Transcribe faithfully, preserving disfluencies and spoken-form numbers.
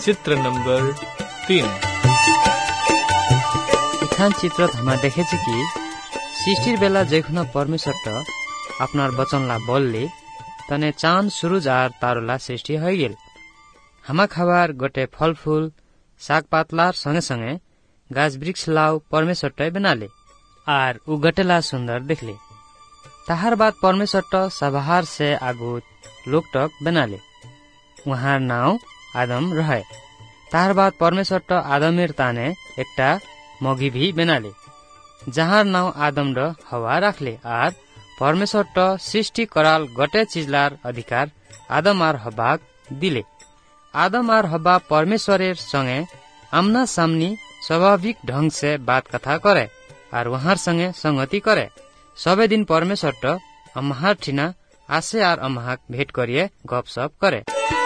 চিত্র নম্বর তিন। এখান চিত্রত আমরা দেখেছি কি সৃষ্টির বেলা যখন পরমেশ্বরটা আপনার বচনলা বললি তনে চাঁদ সূরজ আর তারলা সৃষ্টি হয়ে গেল। হামা খাবার গোটে ফল ফুল শাক পাতলার সঙ্গে সঙ্গে গাছ বৃক্ষ লাও পরমেশ্বরটাই বানালে আর उ गटेला सुंदर देखले। ताहार बाद परमेश्वर सभार से आगु लोकटक बनाले, वहार नाव आदम रहे। ताहार बाद परमेश्वर आदमेर ताने एकटा मगी भी बनाले जहार नाव आदम र हवा राखले। आर परमेश्वर सृष्टि कराल गटे चिजलार अधिकार आदम आर हवाक दिले। आदम आर हवा परमेश्वरेर संगे आमना सामनी स्वाभाविक ढंग से बात कथा करे और वहार संगे संगति करे। सबे दिन परमेश्वर अम्हार ठिना आसे और अम्हाक भेट करिए गपसप करे।